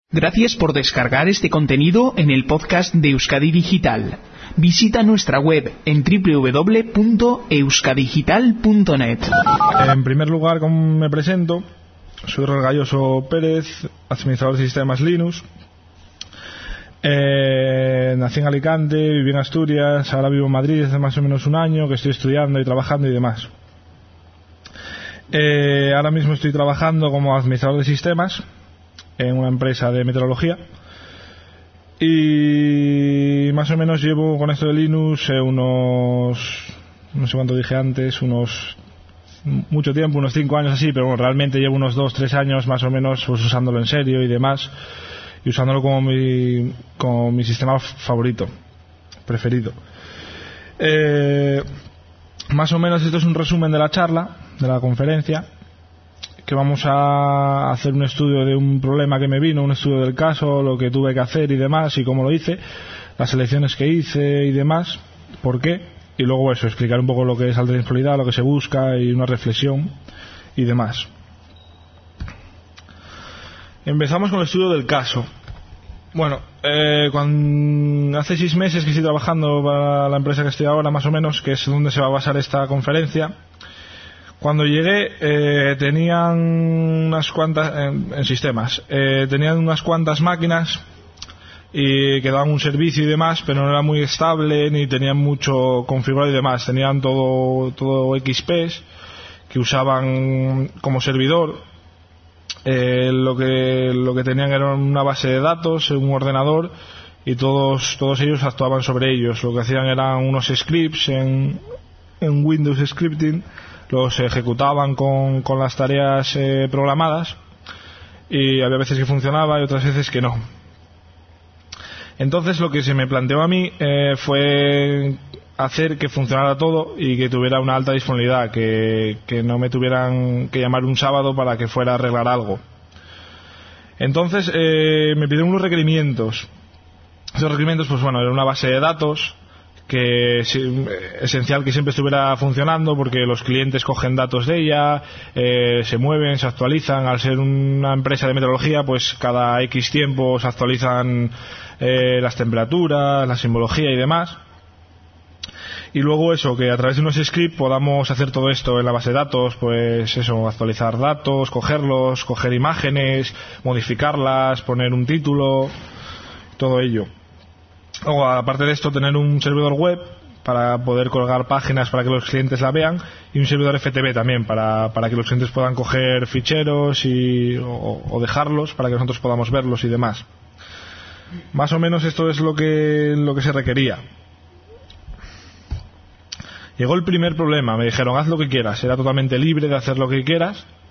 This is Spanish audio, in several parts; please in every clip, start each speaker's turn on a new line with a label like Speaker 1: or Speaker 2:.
Speaker 1: Gracias por descargar este contenido en el podcast de Euskadi Digital. Visita nuestra web en www.euskadigital.net.
Speaker 2: En primer lugar, como me presento, soy Roel Galloso Pérez, administrador de sistemas Linux. Nací en Alicante, viví en Asturias, ahora vivo en Madrid desde más o menos un año, que estoy estudiando y trabajando y demás. Ahora mismo estoy trabajando como administrador de sistemas en una empresa de meteorología y más o menos llevo con esto de Linux no sé cuánto dije antes, mucho tiempo, unos 5 años así, pero bueno, realmente llevo unos 2-3 años más o menos pues usándolo en serio y demás, y usándolo como mi sistema favorito, preferido. Más o menos esto es un resumen de la charla, de la conferencia, que vamos a hacer un estudio de un problema que me vino, un estudio del caso, lo que tuve que hacer y demás, y cómo lo hice, las elecciones que hice y demás, por qué, y luego eso, explicar un poco lo que es alta disponibilidad, lo que se busca y una reflexión y demás. Empezamos con el estudio del caso. Bueno, hace 6 meses que estoy trabajando para la empresa que estoy ahora, más o menos, que es donde se va a basar esta conferencia. Cuando llegué tenían unas cuantas en sistemas, tenían unas cuantas máquinas y que daban un servicio y demás, pero no era muy estable ni tenían mucho configurado y demás. Tenían todo XPs que usaban como servidor. Lo que tenían era una base de datos, un ordenador, y todos ellos actuaban sobre ellos. Lo que hacían eran unos scripts en Windows Scripting, los ejecutaban con las tareas programadas, y había veces que funcionaba y otras veces que no. Entonces lo que se me planteó a mí fue hacer que funcionara todo y que tuviera una alta disponibilidad, que no me tuvieran que llamar un sábado para que fuera a arreglar algo. Entonces me pidieron unos requerimientos. Esos requerimientos, pues bueno, era una base de datos que es esencial que siempre estuviera funcionando, porque los clientes cogen datos de ella, se mueven, se actualizan. Al ser una empresa de meteorología, pues cada X tiempo se actualizan las temperaturas, la simbología y demás. Y luego eso, que a través de unos scripts podamos hacer todo esto en la base de datos, pues eso, actualizar datos, coger imágenes, modificarlas, poner un título, todo ello. Luego, aparte de esto, tener un servidor web para poder colgar páginas para que los clientes la vean, y un servidor FTP también para que los clientes puedan coger ficheros o dejarlos para que nosotros podamos verlos y demás. Más o menos esto es lo que se requería. Llegó el primer problema, me dijeron haz lo que quieras, era totalmente libre de hacer lo que quiera,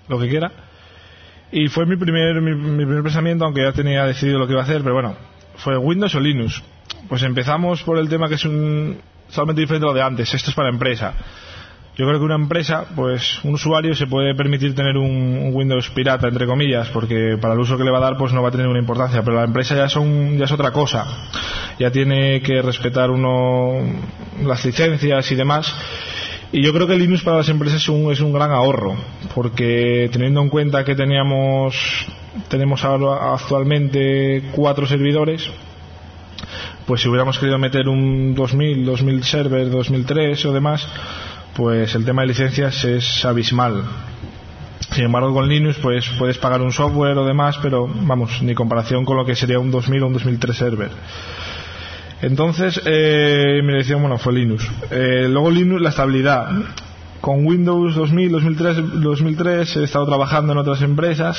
Speaker 2: y fue mi primer pensamiento, aunque ya tenía decidido lo que iba a hacer, pero bueno, fue Windows o Linux. Pues empezamos por el tema que es totalmente diferente a lo de antes. Esto es para empresa. Yo creo que una empresa, pues un usuario se puede permitir tener un Windows pirata, entre comillas, porque para el uso que le va a dar pues no va a tener ninguna importancia, pero la empresa ya es otra cosa. Ya tiene que respetar las licencias y demás. Y yo creo que Linux para las empresas es un gran ahorro, porque teniendo en cuenta que tenemos ahora actualmente 4 servidores, pues si hubiéramos querido meter un 2000 server, 2003 o demás, pues el tema de licencias es abismal. Sin embargo, con Linux pues puedes pagar un software o demás, pero vamos, ni comparación con lo que sería un 2000 o un 2003 server. Entonces mi elección, bueno, fue Linux. Luego Linux, la estabilidad. Con Windows 2000, 2003 he estado trabajando en otras empresas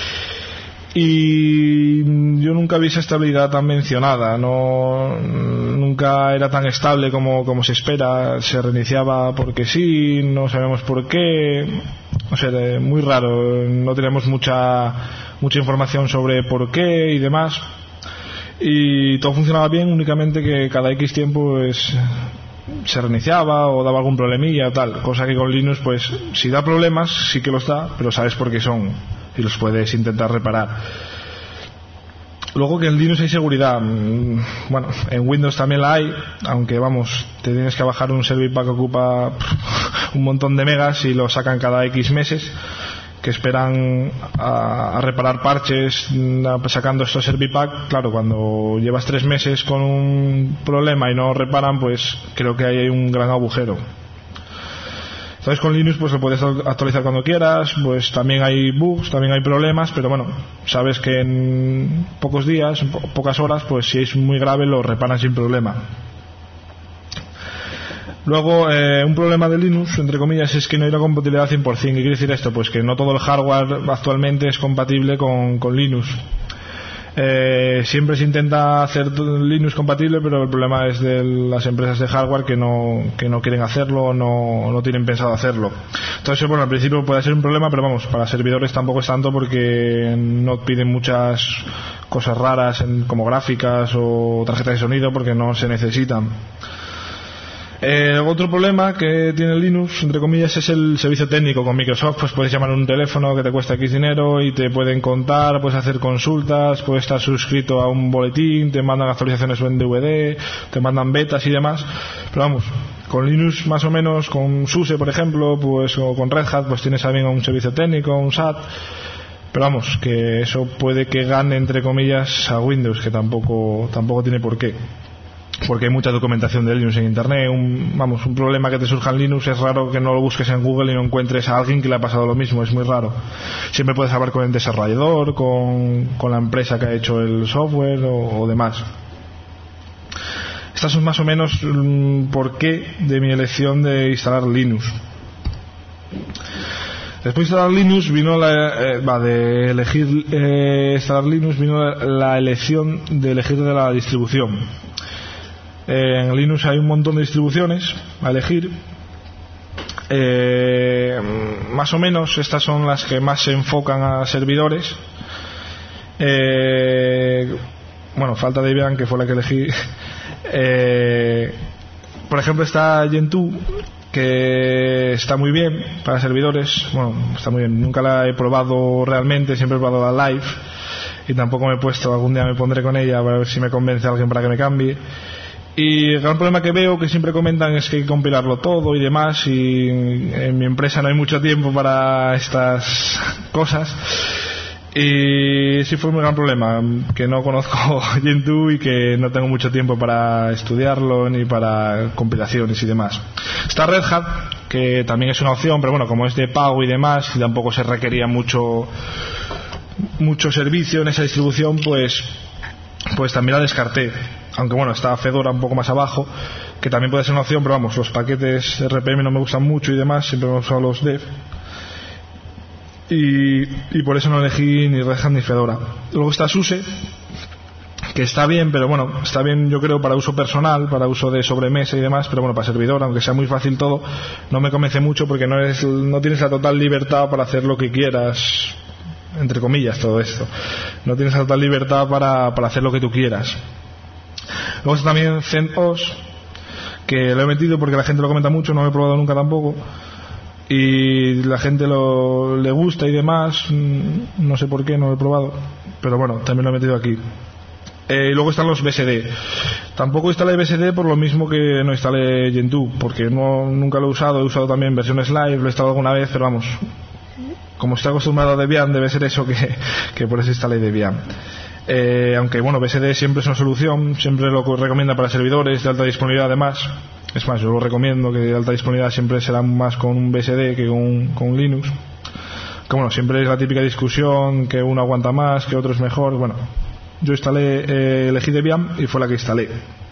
Speaker 2: y yo nunca vi esa estabilidad tan mencionada. Nunca era tan estable como se espera. Se reiniciaba porque sí, no sabemos por qué. O sea, muy raro. No teníamos mucha información sobre por qué y demás. Y todo funcionaba bien, únicamente que cada X tiempo pues se reiniciaba o daba algún problemilla o tal. Cosa que con Linux, pues si da problemas, sí que los da, pero sabes por qué son y los puedes intentar reparar. Luego que en Linux hay seguridad. Bueno, en Windows también la hay, aunque vamos, te tienes que bajar un service pack que ocupa un montón de megas y lo sacan cada X meses, que esperan a reparar parches sacando estos Servipack. Claro, cuando llevas 3 meses con un problema y no reparan, pues creo que ahí hay un gran agujero. Entonces con Linux pues lo puedes actualizar cuando quieras, pues también hay bugs, también hay problemas, pero bueno, sabes que en pocos días, en pocas horas, pues si es muy grave lo reparan sin problema. Luego, un problema de Linux, entre comillas, es que no hay la compatibilidad 100%. ¿Qué quiere decir esto? Pues que no todo el hardware actualmente es compatible con Linux. Siempre se intenta hacer Linux compatible, pero el problema es de las empresas de hardware que no quieren hacerlo, no tienen pensado hacerlo. Entonces, bueno, al principio puede ser un problema, pero vamos, para servidores tampoco es tanto porque no piden muchas cosas raras como gráficas o tarjetas de sonido porque no se necesitan. Otro problema que tiene Linux, entre comillas, es el servicio técnico con Microsoft. Pues puedes llamar a un teléfono que te cuesta X dinero y te pueden contar, puedes hacer consultas, puedes estar suscrito a un boletín, te mandan actualizaciones en DVD, te mandan betas y demás. Pero vamos, con Linux más o menos, con SUSE por ejemplo, pues o con Red Hat, pues tienes también un servicio técnico, un SAT. Pero vamos, que eso puede que gane, entre comillas, a Windows, que tampoco tiene por qué. Porque hay mucha documentación de Linux en internet. Un problema que te surja en Linux es raro que no lo busques en Google y no encuentres a alguien que le ha pasado lo mismo, es muy raro. Siempre puedes hablar con el desarrollador, con la empresa que ha hecho el software o demás. Estas son más o menos por qué de mi elección de instalar Linux. Después de instalar Linux vino instalar Linux vino la elección de elegir de la distribución. En Linux hay un montón de distribuciones a elegir. Más o menos estas son las que más se enfocan a servidores. Falta Debian, que fue la que elegí. Por ejemplo está Gentoo, que está muy bien para servidores. Bueno, está muy bien, nunca la he probado realmente, siempre he probado la Live y tampoco me he puesto, algún día me pondré con ella para ver si me convence a alguien para que me cambie. Y el gran problema que veo, que siempre comentan, es que hay que compilarlo todo y demás, y en mi empresa no hay mucho tiempo para estas cosas. Y sí fue un gran problema, que no conozco Gentoo y que no tengo mucho tiempo para estudiarlo ni para compilaciones y demás. Está Red Hat, que también es una opción, pero bueno, como es de pago y demás, y tampoco se requería mucho servicio en esa distribución, pues también la descarté. Aunque bueno, está Fedora un poco más abajo, que también puede ser una opción, pero vamos, los paquetes RPM no me gustan mucho y demás, siempre me he usado los dev. Y por eso no elegí ni Red Hat ni Fedora. Luego está SUSE, que está bien, pero bueno, está bien yo creo para uso personal, para uso de sobremesa y demás, pero bueno, para servidor, aunque sea muy fácil todo, no me convence mucho porque no tienes la total libertad para hacer lo que quieras, entre comillas, todo esto. No tienes la total libertad para hacer lo que tú quieras. Luego está también CentOS, que lo he metido porque la gente lo comenta mucho, no lo he probado nunca tampoco, y la gente le gusta y demás, no sé por qué, no lo he probado, pero bueno, también lo he metido aquí. Y luego están los BSD. Tampoco instalé BSD por lo mismo que no instalé Gentoo, porque nunca lo he usado también versiones live, lo he instalado alguna vez, pero vamos, como estoy acostumbrado a Debian, debe ser eso que por eso instalé Debian. Aunque bueno, BSD siempre es una solución, siempre lo recomienda para servidores de alta disponibilidad además. Es más, yo lo recomiendo, que de alta disponibilidad siempre será más con un BSD que con Linux. Que bueno, siempre es la típica discusión, que uno aguanta más, que otro es mejor. Bueno, yo elegí Debian y fue la que instalé.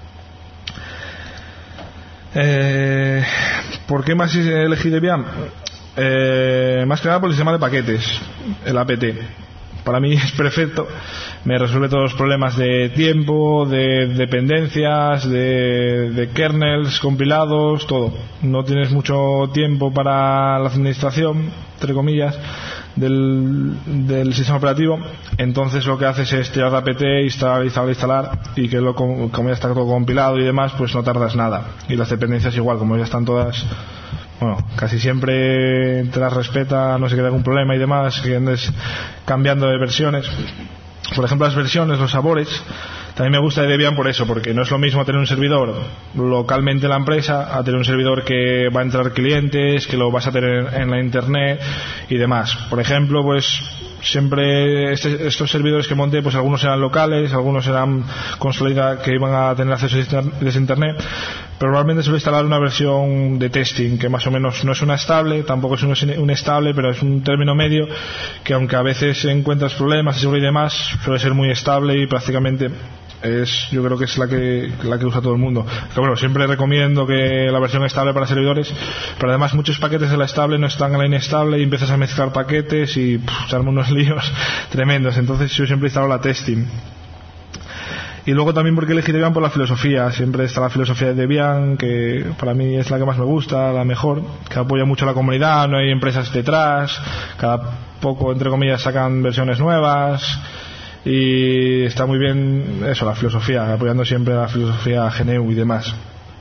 Speaker 2: ¿Por qué más elegí Debian? Más que nada por el sistema de paquetes, el apt. Para mí es perfecto, me resuelve todos los problemas de tiempo, de dependencias, de kernels compilados, todo. No tienes mucho tiempo para la administración, entre comillas, del sistema operativo. Entonces lo que haces es tirar apt, instalar, y que como ya está todo compilado y demás, pues no tardas nada. Y las dependencias igual, como ya están todas, bueno, casi siempre te las respeta, no se queda algún problema y demás, que andes cambiando de versiones. Por ejemplo, las versiones, los sabores, También me gusta de Debian por eso, porque no es lo mismo tener un servidor localmente en la empresa a tener un servidor que va a entrar clientes, que lo vas a tener en la internet y demás. Por ejemplo, pues siempre estos servidores que monté, pues algunos eran locales, algunos eran consolidados que iban a tener acceso desde internet, pero normalmente suelo instalar una versión de testing que más o menos no es una estable, tampoco es un estable, pero es un término medio que, aunque a veces encuentras problemas de seguridad y demás, suele ser muy estable y prácticamente yo creo que es la que usa todo el mundo. Que bueno, siempre recomiendo que la versión estable para servidores, pero además muchos paquetes de la estable no están en la inestable y empiezas a mezclar paquetes y se arman unos líos tremendos. Entonces yo siempre instalo la testing. Y luego también porque elegí Debian por la filosofía. Siempre está la filosofía de Debian, que para mí es la que más me gusta, la mejor, que apoya mucho a la comunidad, no hay empresas detrás, cada poco, entre comillas, sacan versiones nuevas. Y está muy bien eso, la filosofía, apoyando siempre la filosofía GNU y demás.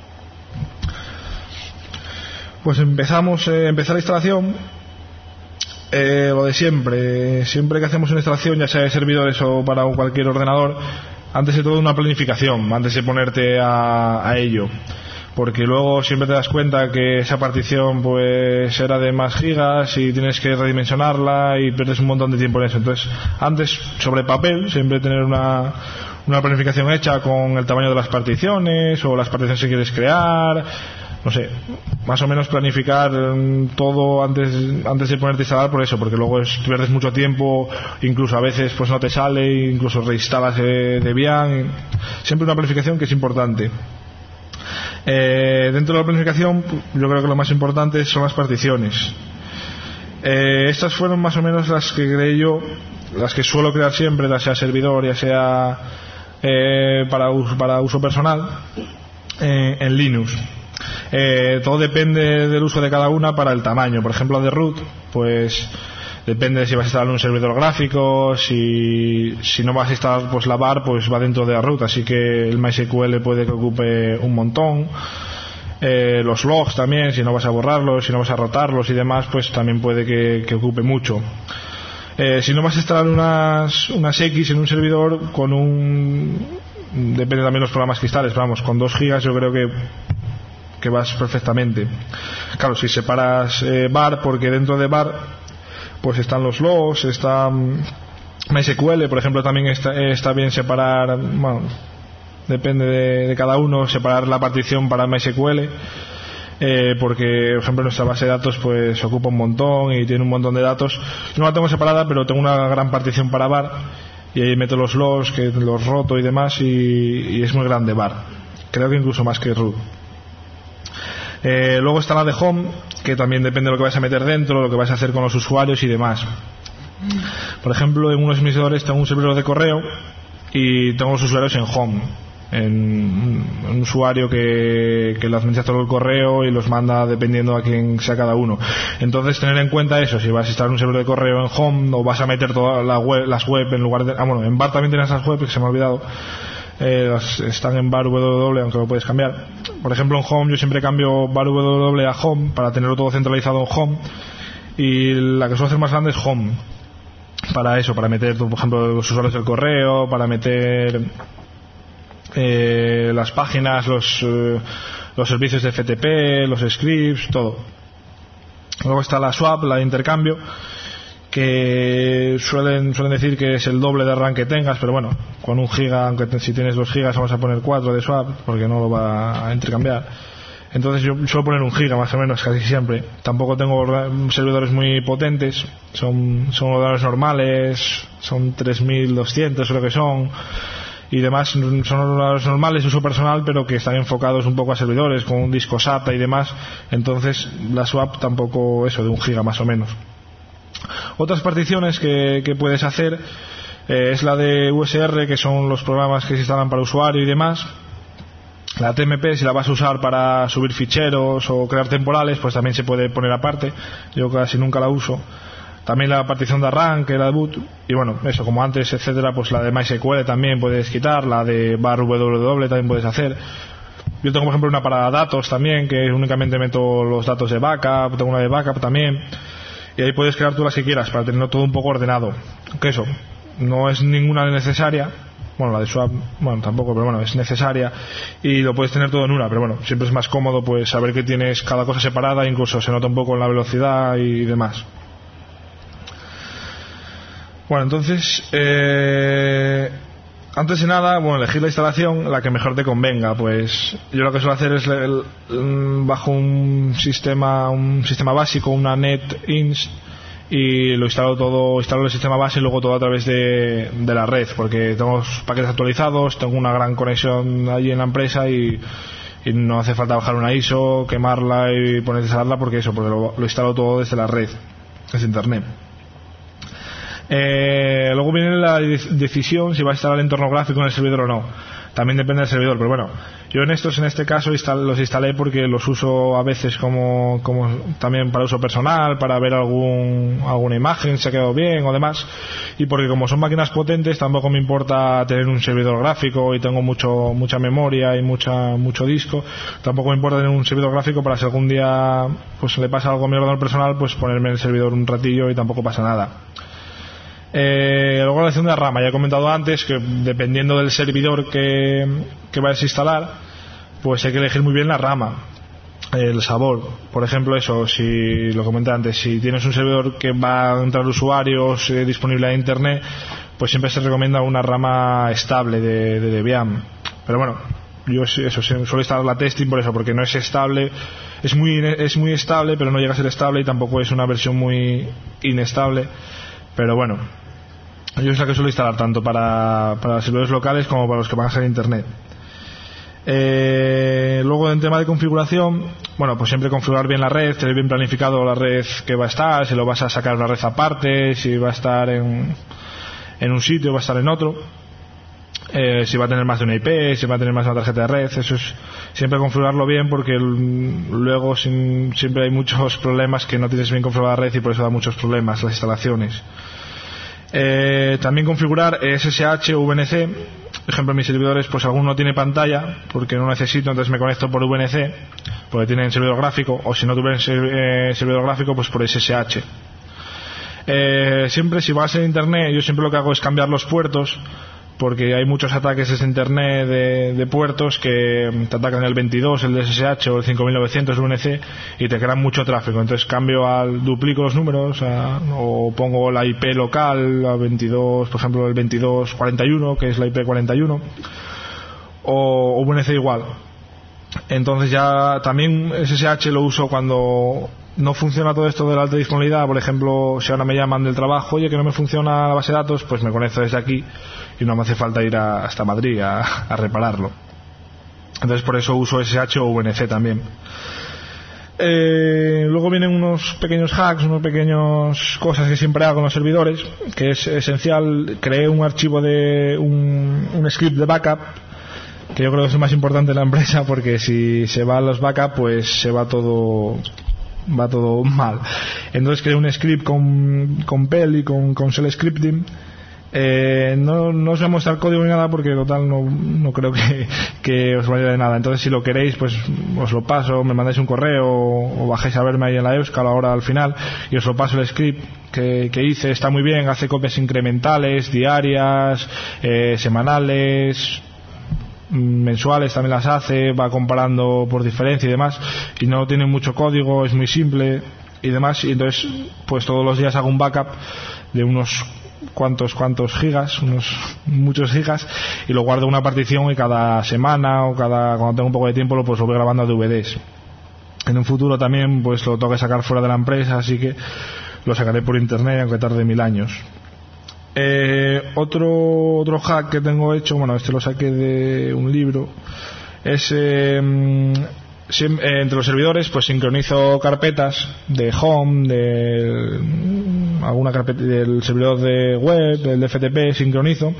Speaker 2: Pues empezar la instalación. Lo de siempre que hacemos una instalación, ya sea de servidores o para cualquier ordenador, antes de todo una planificación, antes de ponerte a ello, porque luego siempre te das cuenta que esa partición pues era de más gigas y tienes que redimensionarla y pierdes un montón de tiempo en eso. Entonces, antes, sobre papel, siempre tener una planificación hecha con el tamaño de las particiones o las particiones que quieres crear, no sé, más o menos planificar todo antes de ponerte a instalar, por eso, porque luego pierdes mucho tiempo, incluso a veces pues no te sale, incluso reinstalas Debian. Siempre una planificación que es importante. Dentro de la planificación, yo creo que lo más importante son las particiones. Estas fueron más o menos las que creé yo, las que suelo crear siempre, ya sea servidor, ya sea para uso personal, en Linux. Todo depende del uso de cada una para el tamaño. Por ejemplo, de root, pues depende si vas a instalar un servidor gráfico, si no vas a instalar pues la var, pues va dentro de la root, así que el MySQL puede que ocupe un montón. Los logs también, si no vas a borrarlos, si no vas a rotarlos y demás, pues también puede que ocupe mucho. Si no vas a instalar unas X en un servidor depende también de los programas que instales, pero vamos, con 2 gigas yo creo que vas perfectamente. Claro, si separas var, porque dentro de var pues están los logs, está MySQL, por ejemplo, también está bien separar, bueno, depende de cada uno, separar la partición para MySQL, porque, por ejemplo, nuestra base de datos pues ocupa un montón y tiene un montón de datos. No la tengo separada, pero tengo una gran partición para var y ahí meto los logs, que los roto y demás, y es muy grande var, creo que incluso más que root. Luego está la de home, que también depende de lo que vais a meter dentro, lo que vais a hacer con los usuarios y demás. Por ejemplo, en uno de mis servidores tengo un servidor de correo y tengo los usuarios en home, en un usuario que lo administra todo el correo y los manda dependiendo a quién sea cada uno. Entonces, tener en cuenta eso, si vas a instalar un servidor de correo en home o vas a meter todas las web en lugar de... bueno, en var también tienes las web, que se me ha olvidado. Están en var www, aunque lo puedes cambiar. Por ejemplo, en home yo siempre cambio var www a home para tenerlo todo centralizado en home, y la que suelo hacer más grande es home, para eso, para meter, por ejemplo, los usuarios del correo, para meter las páginas, los servicios de FTP, los scripts, todo. Luego está la swap, la de intercambio, que suelen decir que es el doble de RAM que tengas, pero bueno, con 1 giga, aunque si tienes 2 gigas vamos a poner 4 de swap, porque no lo va a intercambiar. Entonces yo suelo poner 1 giga más o menos casi siempre. Tampoco tengo servidores muy potentes, son ordenadores normales, son 3200 creo que son, y demás, son ordenadores normales de uso personal, pero que están enfocados un poco a servidores, con un disco SATA y demás. Entonces la swap tampoco, eso, de 1 giga más o menos. Otras particiones que puedes hacer es la de USR, que son los programas que se instalan para usuario y demás. La TMP, si la vas a usar para subir ficheros o crear temporales, pues también se puede poner aparte. Yo casi nunca la uso. También la partición de RAM, que es la de boot. Y bueno, eso, como antes, etcétera, pues la de MySQL también puedes quitar. La de var www también puedes hacer. Yo tengo, por ejemplo, una para datos también, que únicamente meto los datos de backup. Tengo una de backup también. Y ahí puedes crear tú las que quieras para tenerlo todo un poco ordenado. Que eso, no es ninguna necesaria, bueno, la de swap, bueno, tampoco, pero bueno, es necesaria, y lo puedes tener todo en una, pero bueno, siempre es más cómodo pues saber que tienes cada cosa separada, incluso se nota un poco en la velocidad y demás. Bueno, entonces, antes de nada, bueno, elegir la instalación, la que mejor te convenga. Pues yo lo que suelo hacer es bajo un sistema básico, una NetInst, y lo instalo el sistema base y luego todo a través de la red, porque tengo los paquetes actualizados, tengo una gran conexión allí en la empresa y no hace falta bajar una ISO, quemarla y poner a instalarla, porque lo instalo todo desde la red, desde internet. Luego viene la decisión si va a instalar el entorno gráfico en el servidor o no. También depende del servidor, pero bueno, yo en este caso los instalé porque los uso a veces como también para uso personal, para ver alguna imagen si ha quedado bien o demás, y porque como son máquinas potentes tampoco me importa tener un servidor gráfico y tengo mucha memoria y mucho disco. Tampoco me importa tener un servidor gráfico para si algún día pues le pasa algo a mi ordenador personal, pues ponerme en el servidor un ratillo y tampoco pasa nada. Luego la elección de la rama, ya he comentado antes que dependiendo del servidor que vayas a instalar, pues hay que elegir muy bien la rama, el sabor. Por ejemplo, si lo comenté antes, si tienes un servidor que va a entrar usuarios disponible a internet, pues siempre se recomienda una rama estable de Debian. Pero bueno, yo suelo instalar la testing por eso, porque no es estable, es muy estable, pero no llega a ser estable, y tampoco es una versión muy inestable. Pero bueno, yo es la que suelo instalar tanto para servidores locales como para los que van a ser internet. Luego, en tema de configuración, bueno, pues siempre configurar bien la red, tener bien planificado la red que va a estar, si lo vas a sacar una red aparte, si va a estar en un sitio, va a estar en otro, si va a tener más de una IP, si va a tener más de una tarjeta de red. Eso es siempre configurarlo bien, porque luego siempre hay muchos problemas que no tienes bien configurada la red, y por eso da muchos problemas las instalaciones. También configurar SSH o VNC. Por ejemplo, en mis servidores pues alguno tiene pantalla porque no necesito, entonces me conecto por VNC porque tienen servidor gráfico, o si no tuviera servidor gráfico pues por SSH. Siempre, si vas a internet, yo siempre lo que hago es cambiar los puertos, porque hay muchos ataques desde internet de puertos que te atacan el 22, el de SSH o el 5900 VNC, y te crean mucho tráfico. Entonces duplico los números, o pongo la IP local a 22, por ejemplo el 2241, que es la IP 41, o VNC igual. Entonces ya también SSH lo uso cuando no funciona todo esto de la alta disponibilidad. Por ejemplo, si ahora me llaman del trabajo, oye, que no me funciona la base de datos, pues me conecto desde aquí y no me hace falta ir hasta Madrid a repararlo. Entonces por eso uso SSH o VNC también. Luego vienen unos pequeños hacks, unas pequeñas cosas que siempre hago en los servidores, que es esencial. Creé un archivo de un script de backup, que yo creo que es el más importante en la empresa, porque si se van los backup pues se va todo mal. Entonces creé un script con PEL y con shell scripting. No os voy a mostrar código ni nada, porque total no creo que os vaya de nada. Entonces si lo queréis pues os lo paso, me mandáis un correo o bajáis a verme ahí en la Euskal ahora al final y os lo paso el script que hice. Está muy bien, hace copias incrementales, diarias, semanales, mensuales también las hace, va comparando por diferencia y demás, y no tiene mucho código, es muy simple y demás. Y entonces pues todos los días hago un backup de unos cuantos gigas, muchos gigas, y lo guardo en una partición, y cada semana o cuando tengo un poco de tiempo lo voy grabando a DVDs. En un futuro también pues lo tengo que sacar fuera de la empresa, así que lo sacaré por internet aunque tarde 1000 años. Otro hack que tengo hecho, bueno, este lo saqué de un libro, es entre los servidores pues sincronizo carpetas de home, alguna carpeta del servidor de web, del FTP, sincronizo,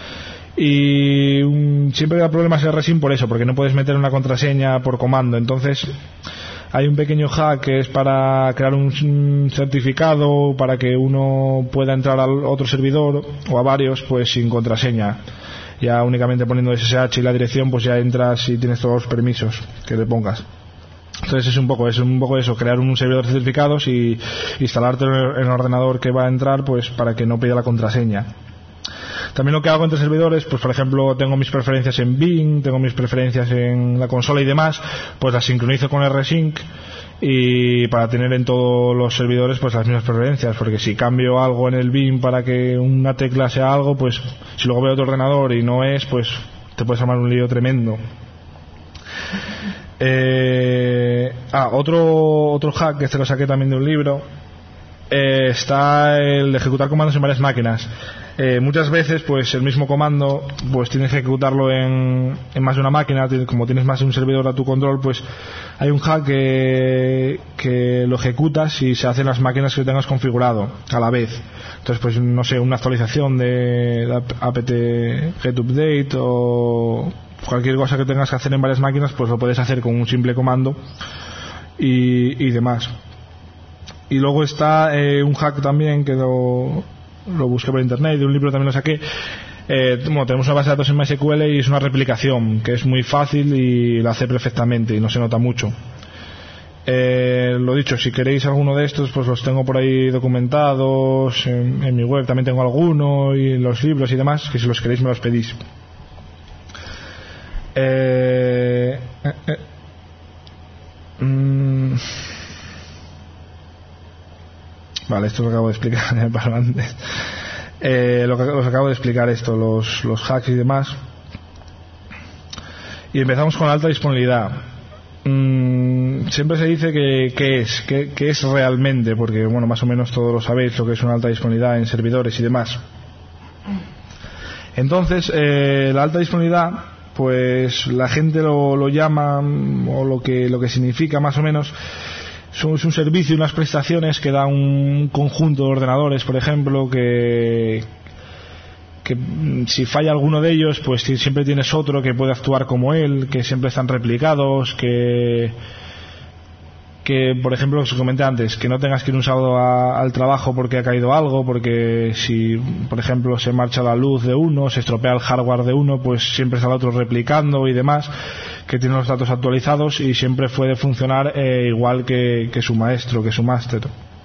Speaker 2: y siempre da problemas el RSIM por eso, porque no puedes meter una contraseña por comando. Entonces hay un pequeño hack que es para crear un certificado para que uno pueda entrar al otro servidor o a varios pues sin contraseña. Ya únicamente poniendo SSH y la dirección pues ya entras y tienes todos los permisos que le pongas. Entonces es un poco eso, crear un servidor de certificados y instalarte en el ordenador que va a entrar pues para que no pida la contraseña. También lo que hago entre servidores, pues por ejemplo tengo mis preferencias en Bing, tengo mis preferencias en la consola y demás, pues las sincronizo con rsync y para tener en todos los servidores pues las mismas preferencias, porque si cambio algo en el Bing para que una tecla sea algo, pues si luego veo otro ordenador y no es, pues te puedes armar un lío tremendo. Otro hack, que este lo saqué también de un libro, está el de ejecutar comandos en varias máquinas. Muchas veces pues el mismo comando pues tienes que ejecutarlo en más de una máquina, como tienes más de un servidor a tu control, pues hay un hack que lo ejecutas y se hacen las máquinas que tengas configurado a la vez. Entonces pues no sé, una actualización de apt-get update o cualquier cosa que tengas que hacer en varias máquinas, pues lo puedes hacer con un simple comando y demás. Y luego está un hack también que lo busqué por internet, de un libro también lo saqué. Tenemos una base de datos en MySQL y es una replicación que es muy fácil y la hace perfectamente y no se nota mucho. Lo dicho, si queréis alguno de estos, pues los tengo por ahí documentados en mi web, también tengo alguno, y en los libros y demás, que si los queréis me los pedís. Vale, esto lo acabo de explicar en el paso antes. Os acabo de explicar esto, los hacks y demás. Y empezamos con la alta disponibilidad. Siempre se dice que es realmente, porque bueno, más o menos todos lo sabéis lo que es una alta disponibilidad en servidores y demás. Entonces, la alta disponibilidad, pues la gente lo llama, o lo que significa más o menos, es un servicio y unas prestaciones que da un conjunto de ordenadores, por ejemplo, que si falla alguno de ellos, pues siempre tienes otro que puede actuar como él, que siempre están replicados, que por ejemplo, os comenté antes, que no tengas que ir un sábado al trabajo porque ha caído algo, porque si por ejemplo se marcha la luz de uno, se estropea el hardware de uno, pues siempre está el otro replicando y demás, que tiene los datos actualizados y siempre puede funcionar igual que su maestro, que su máster.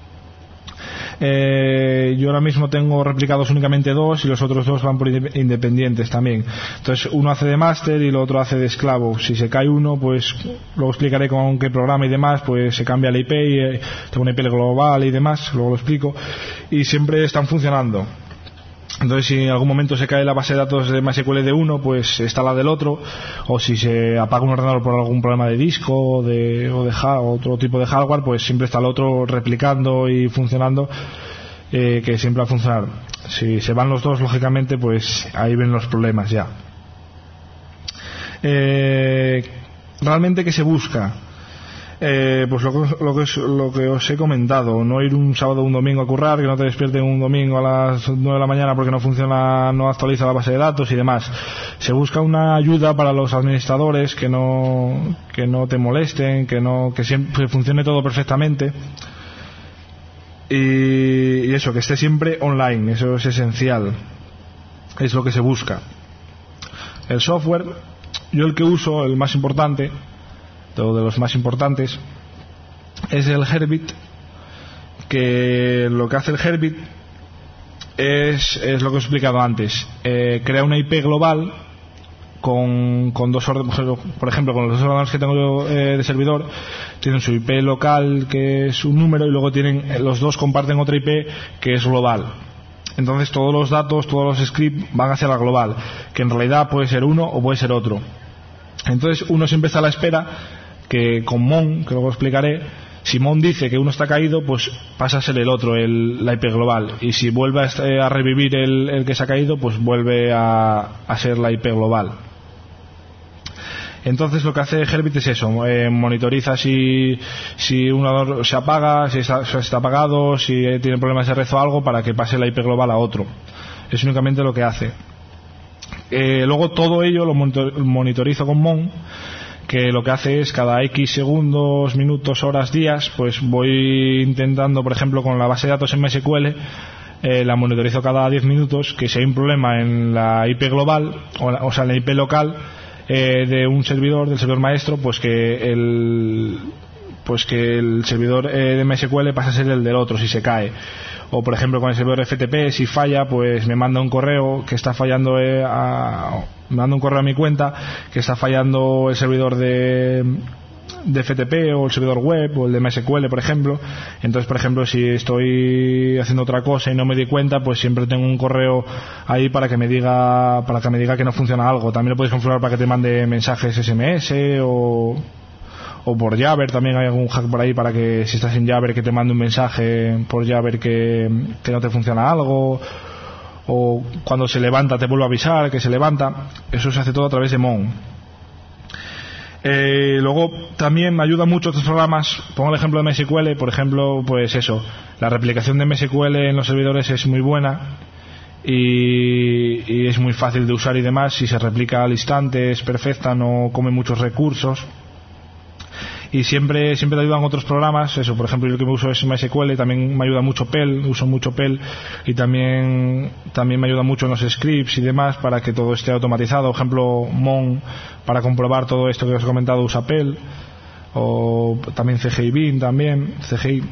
Speaker 2: Yo ahora mismo tengo replicados únicamente 2 y los otros 2 van por independientes también. Entonces uno hace de máster y el otro hace de esclavo. Si se cae uno, pues luego explicaré con qué programa y demás, pues se cambia la IP y tengo una IP global y demás, luego lo explico, y siempre están funcionando. Entonces si en algún momento se cae la base de datos de MySQL de uno, pues está la del otro, o si se apaga un ordenador por algún problema de disco o otro tipo de hardware, pues siempre está el otro replicando y funcionando, que siempre va a funcionar. Si se van los dos, lógicamente, pues ahí ven los problemas ya. ¿Realmente qué se busca? Pues lo que os he comentado, no ir un sábado o un domingo a currar, que no te despierten un domingo a las 9 de la mañana porque no actualiza la base de datos y demás. Se busca una ayuda para los administradores, que no te molesten, que siempre funcione todo perfectamente, y eso, que esté siempre online, eso es esencial, es lo que se busca. El software, yo el que uso, el más importante, de los más importantes, es el Herbit, que lo que hace el Herbit es lo que os he explicado antes. Crea una IP global con dos ordenadores, por ejemplo, con los dos ordenadores que tengo yo de servidor, tienen su IP local, que es un número, y luego los dos comparten otra IP que es global. Entonces todos los datos, todos los scripts van hacia la global, que en realidad puede ser uno o puede ser otro. Entonces uno siempre está a la espera que con Mon, que luego explicaré, si Mon dice que uno está caído, pues pasa a ser el otro, la IP global, y si vuelve a revivir el que se ha caído, pues vuelve a ser la IP global. Entonces lo que hace Herbit es eso, monitoriza si un ordenador se apaga, si está apagado, si tiene problemas de red o algo, para que pase la IP global a otro. Es únicamente lo que hace. Luego todo ello lo monitorizo con Mon, que lo que hace es cada X segundos, minutos, horas, días, pues voy intentando, por ejemplo, con la base de datos en MySQL, la monitorizo cada 10 minutos, que si hay un problema en la IP global, o sea en la IP local, del servidor maestro, pues que pues que el servidor de MySQL pasa a ser el del otro si se cae. O por ejemplo con el servidor FTP, si falla, pues me manda un correo que está fallando me manda un correo a mi cuenta que está fallando el servidor de FTP o el servidor web o el de MySQL, por ejemplo. Entonces, por ejemplo, si estoy haciendo otra cosa y no me di cuenta, pues siempre tengo un correo ahí para que me diga que no funciona algo. También lo puedes configurar para que te mande mensajes SMS o por Jabber. También hay algún hack por ahí para que si estás en Jabber que te mande un mensaje por Jabber que no te funciona algo, o cuando se levanta te vuelve a avisar que se levanta. Eso se hace todo a través de Mon. Luego también me ayuda mucho otros programas. Pongo el ejemplo de MySQL, por ejemplo, pues eso, la replicación de MySQL en los servidores es muy buena y es muy fácil de usar y demás. Si se replica al instante es perfecta, no come muchos recursos. Y siempre te ayudan otros programas. Eso, por ejemplo, yo el que me uso es MySQL. También me ayuda mucho Perl, uso mucho Perl. Y también me ayuda mucho en los scripts y demás para que todo esté automatizado. Por ejemplo, Mon, para comprobar todo esto que os he comentado, usa Perl. O también CGI Bean, también CGI.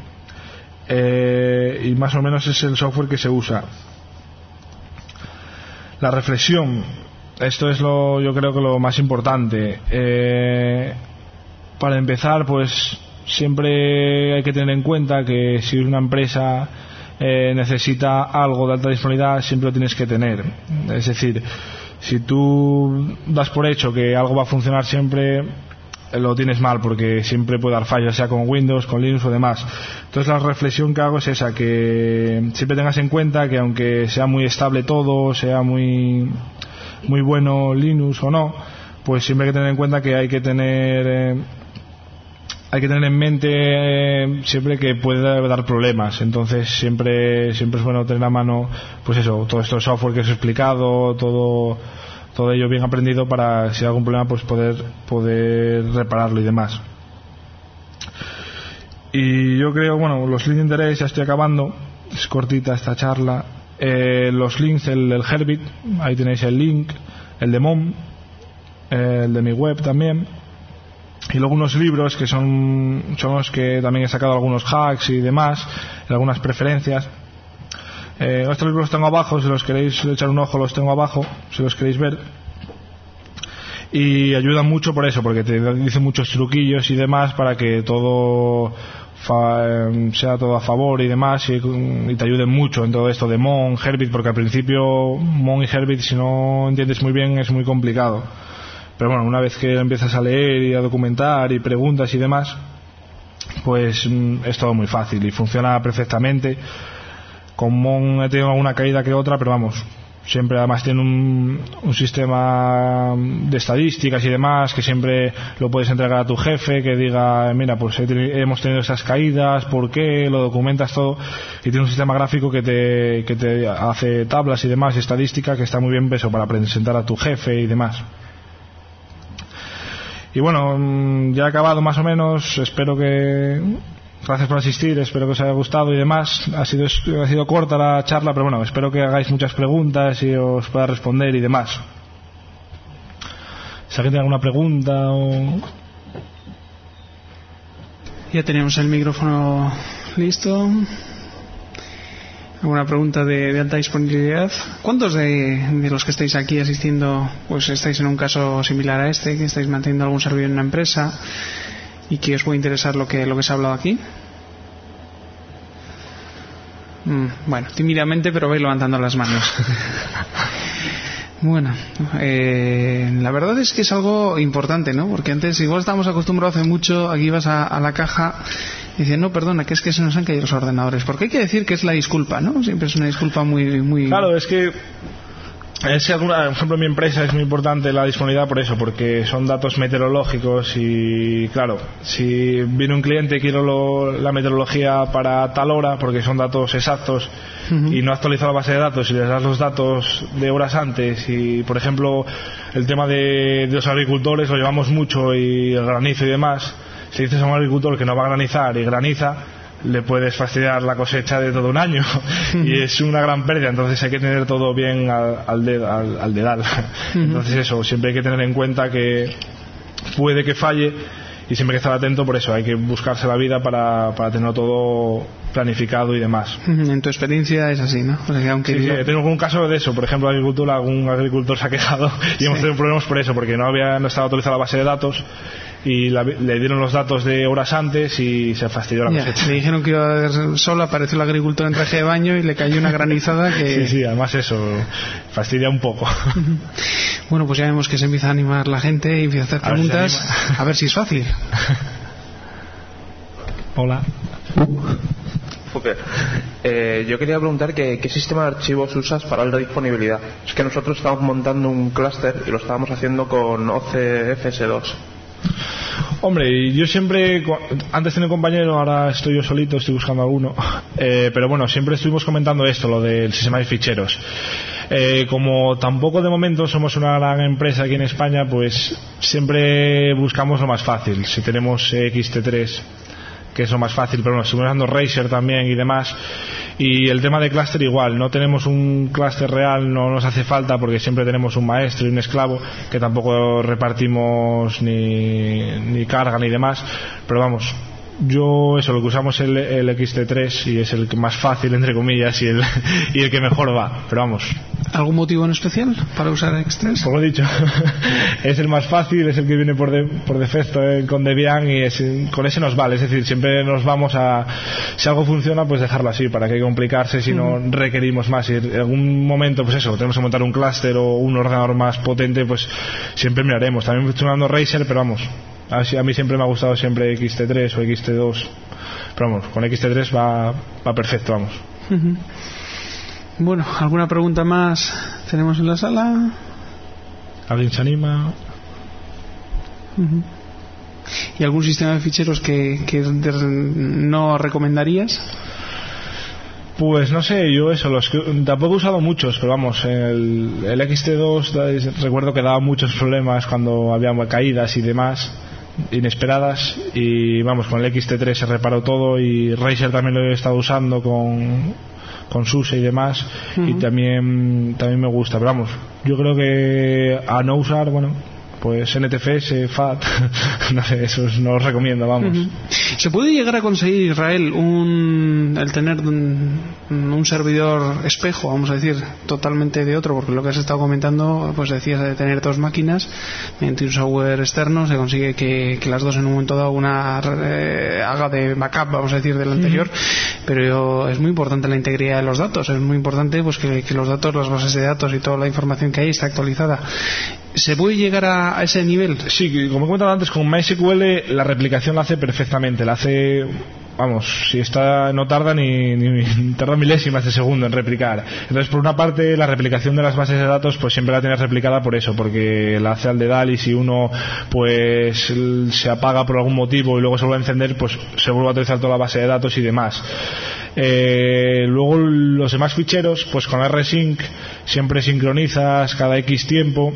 Speaker 2: Y más o menos es el software que se usa. La reflexión, esto es yo creo que lo más importante. Para empezar, pues siempre hay que tener en cuenta que si una empresa necesita algo de alta disponibilidad, siempre lo tienes que tener. Es decir, si tú das por hecho que algo va a funcionar siempre, lo tienes mal, porque siempre puede dar fallos, sea con Windows, con Linux o demás. Entonces la reflexión que hago es esa, que siempre tengas en cuenta que aunque sea muy estable todo, sea muy bueno Linux o no, pues siempre hay que tener en cuenta que hay que tener en mente siempre que puede dar problemas. Entonces siempre es bueno tener a mano, pues eso, todo esto software que os he explicado, todo ello bien aprendido para si hay algún problema pues poder repararlo y demás. Y yo creo, bueno, los links de interés, ya estoy acabando, es cortita esta charla. Los links, el Herbit, ahí tenéis el link, el de Mon, el de mi web también. Y luego unos libros que son los que también he sacado algunos hacks y demás, y algunas preferencias. Estos libros los tengo abajo, si los queréis echar un ojo los tengo abajo, si los queréis ver. Y ayudan mucho por eso, porque te dicen muchos truquillos y demás para que todo sea todo a favor y demás, y te ayuden mucho en todo esto de Mon, Herbit, porque al principio Mon y Herbit, si no entiendes muy bien, es muy complicado. Pero bueno, una vez que empiezas a leer y a documentar y preguntas y demás, pues es todo muy fácil y funciona perfectamente. Con Mon he tenido alguna caída que otra, pero vamos, siempre además tiene un sistema de estadísticas y demás que siempre lo puedes entregar a tu jefe, que diga, mira, pues hemos tenido esas caídas, ¿por qué? Lo documentas todo, y tiene un sistema gráfico que te hace tablas y demás, estadística, que está muy bien eso para presentar a tu jefe y demás. Y bueno, ya he acabado más o menos. Espero que... Gracias por asistir, espero que os haya gustado y demás. Ha sido corta la charla, pero bueno, espero que hagáis muchas preguntas y os pueda responder y demás. Si alguien tiene alguna pregunta o...
Speaker 1: Ya tenemos el micrófono listo. ¿Alguna pregunta de alta disponibilidad? ¿Cuántos de los que estáis aquí asistiendo pues estáis en un caso similar a este, que estáis manteniendo algún servidor en una empresa y que os puede interesar lo que se ha hablado aquí? Bueno, tímidamente, pero vais levantando las manos. Bueno, la verdad es que es algo importante, ¿no? Porque antes igual estábamos acostumbrados hace mucho, aquí ibas a la caja y decían, no, perdona, que es que se nos han caído los ordenadores. Porque hay que decir que es la disculpa, ¿no? Siempre es una disculpa muy...
Speaker 2: Claro, es que... por ejemplo, en mi empresa es muy importante la disponibilidad por eso, porque son datos meteorológicos y, claro, si viene un cliente y quiero la meteorología para tal hora, porque son datos exactos, y no ha actualizado la base de datos y les das los datos de horas antes, y, por ejemplo, el tema de los agricultores lo llevamos mucho, y el granizo y demás, si dices a un agricultor que no va a granizar y graniza, le puedes fastidiar la cosecha de todo un año y es una gran pérdida. Entonces hay que tener todo bien al dedal. Entonces eso, siempre hay que tener en cuenta que puede que falle y siempre hay que estar atento. Por eso hay que buscarse la vida para tenerlo todo planificado y demás.
Speaker 1: En tu experiencia es así, ¿no? O sea, que aunque
Speaker 2: sí, he tenido algún caso de eso. Por ejemplo, algún agricultor se ha quejado y hemos tenido problemas por eso, porque no estaba autorizada la base de datos y le dieron los datos de horas antes y se fastidió la cosecha.
Speaker 1: Le dijeron que iba a haber sol, apareció el agricultor en traje de baño y le cayó una granizada que...
Speaker 2: Sí, además eso fastidia un poco.
Speaker 1: Bueno, pues ya vemos que se empieza a animar la gente y empieza a hacer preguntas, a ver si es fácil.
Speaker 2: Hola.
Speaker 3: Yo quería preguntar qué sistema de archivos usas para la disponibilidad. Es que nosotros estamos montando un clúster y lo estábamos haciendo con OCFS2.
Speaker 2: Hombre, yo siempre, antes tenía un compañero, ahora estoy yo solito, estoy buscando alguno, pero bueno, siempre estuvimos comentando esto, lo del sistema de ficheros. Como tampoco de momento somos una gran empresa aquí en España, pues siempre buscamos lo más fácil. Si tenemos XT3, que es lo más fácil, pero bueno, estamos usando Razer también y demás. Y el tema de clúster igual, no tenemos un clúster real, no nos hace falta porque siempre tenemos un maestro y un esclavo, que tampoco repartimos ni carga ni demás, pero vamos, lo que usamos es el XT3 y es el que más fácil, entre comillas, y el que mejor va, pero vamos.
Speaker 1: ¿Algún motivo en especial para usar X3?
Speaker 2: Como he dicho, es el más fácil, es el que viene por defecto con Debian y con ese nos vale, es decir, siempre nos vamos a, si algo funciona, pues dejarlo así, para que complicarse si no requerimos más. Y en algún momento, pues eso, tenemos que montar un clúster o un ordenador más potente, pues siempre miraremos. También estoy usando Razer, pero vamos, a mí siempre me ha gustado siempre XT3 o XT2, pero vamos, con XT3 va perfecto, vamos.
Speaker 1: Bueno, ¿alguna pregunta más tenemos en la sala?
Speaker 2: ¿Alguien se anima?
Speaker 1: ¿Y algún sistema de ficheros que no recomendarías?
Speaker 2: Pues no sé, yo tampoco he usado muchos, pero vamos, el XT2 recuerdo que daba muchos problemas cuando había caídas y demás inesperadas, y vamos, con el XT3 se reparó todo, y Razer también lo he estado usando con SUSE y demás, y también me gusta, pero vamos, yo creo que a no usar, bueno, pues NTFS, FAT, no sé, esos no los recomiendo, vamos.
Speaker 1: ¿Se puede llegar a conseguir, Israel, el tener un servidor espejo, vamos a decir, totalmente de otro? Porque lo que has estado comentando, pues decías de tener dos máquinas, mediante un software externo se consigue que las dos en un momento dado haga de backup, vamos a decir, del anterior, pero es muy importante la integridad de los datos, es muy importante pues que los datos, las bases de datos y toda la información que hay está actualizada. ¿Se puede llegar a ese nivel?
Speaker 2: Sí, como he comentado antes, con MySQL la replicación la hace perfectamente, la hace, vamos, si no tarda ni tarda milésimas de segundo en replicar. Entonces, por una parte, la replicación de las bases de datos pues siempre la tienes replicada por eso, porque la hace al dedal, y si uno pues se apaga por algún motivo y luego se vuelve a encender, pues se vuelve a actualizar toda la base de datos y demás. Luego los demás ficheros, pues con rsync siempre sincronizas cada X tiempo,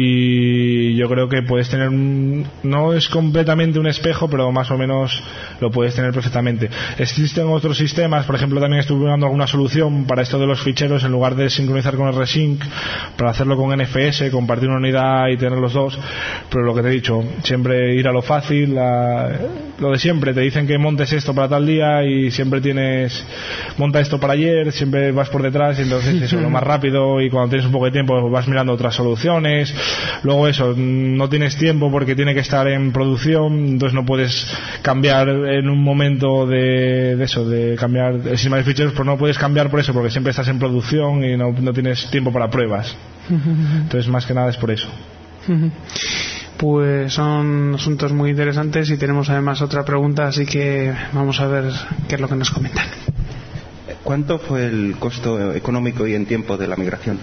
Speaker 2: y yo creo que puedes tener no es completamente un espejo, pero más o menos lo puedes tener perfectamente. Existen otros sistemas, por ejemplo, también estuve buscando alguna solución para esto de los ficheros, en lugar de sincronizar con rsync, para hacerlo con NFS, compartir una unidad y tener los dos, pero lo que te he dicho, siempre ir a lo fácil, lo de siempre, te dicen que montes esto para tal día y siempre monta esto para ayer, siempre vas por detrás, y entonces eso, lo más rápido, y cuando tienes un poco de tiempo vas mirando otras soluciones. Luego eso, no tienes tiempo porque tiene que estar en producción, entonces no puedes cambiar en un momento de cambiar el sistema de ficheros, pues no puedes cambiar por eso, porque siempre estás en producción y no tienes tiempo para pruebas. Entonces más que nada es por eso.
Speaker 1: Pues son asuntos muy interesantes, y tenemos además otra pregunta, así que vamos a ver qué es lo que nos comentan.
Speaker 4: ¿Cuánto fue el costo económico y en tiempo de la migración?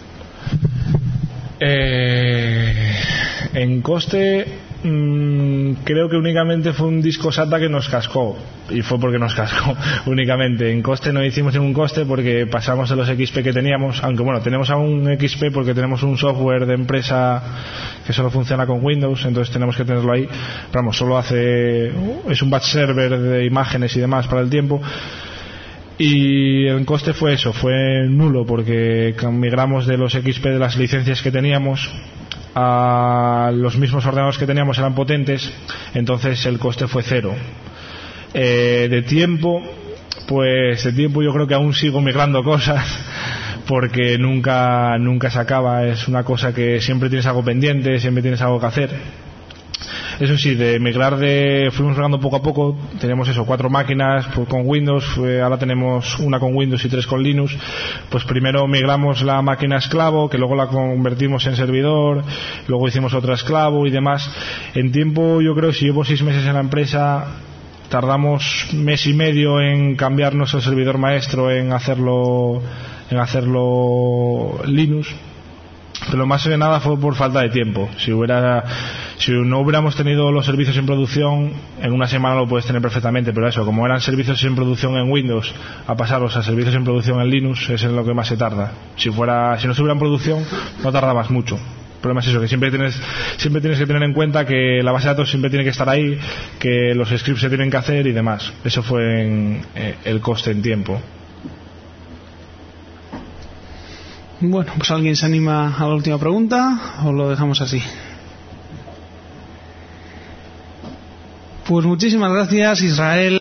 Speaker 2: En coste, creo que únicamente fue un disco SATA que nos cascó, y fue porque nos cascó únicamente. En coste no hicimos ningún coste porque pasamos de los XP que teníamos, aunque bueno, tenemos aún XP porque tenemos un software de empresa que solo funciona con Windows, entonces tenemos que tenerlo ahí, pero vamos, es un batch server de imágenes y demás para el tiempo. Y el coste fue nulo, porque migramos de los XP de las licencias que teníamos los mismos ordenadores que teníamos eran potentes, entonces el coste fue cero. De tiempo yo creo que aún sigo migrando cosas porque nunca se acaba. Es una cosa que siempre tienes algo pendiente, siempre tienes algo que hacer. Eso sí, de migrar fuimos migrando poco a poco. Teníamos 4 máquinas con Windows, ahora tenemos una con Windows y 3 con Linux. Pues primero migramos la máquina esclavo, que luego la convertimos en servidor, luego hicimos otra esclavo y demás. En tiempo, yo creo que si llevo 6 meses en la empresa, tardamos 1 mes y medio en cambiar nuestro servidor maestro, en hacerlo Linux. Pero más que nada fue por falta de tiempo. Si no hubiéramos tenido los servicios en producción, en una semana lo puedes tener perfectamente, pero eso, como eran servicios en producción en Windows, a pasarlos a servicios en producción en Linux, es en lo que más se tarda. Si no estuviera en producción, no tardabas mucho. El problema es eso, que siempre tienes que tener en cuenta que la base de datos siempre tiene que estar ahí, que los scripts se tienen que hacer y demás. Eso fue el coste en tiempo.
Speaker 1: Bueno, pues ¿alguien se anima a la última pregunta o lo dejamos así? Pues muchísimas gracias, Israel.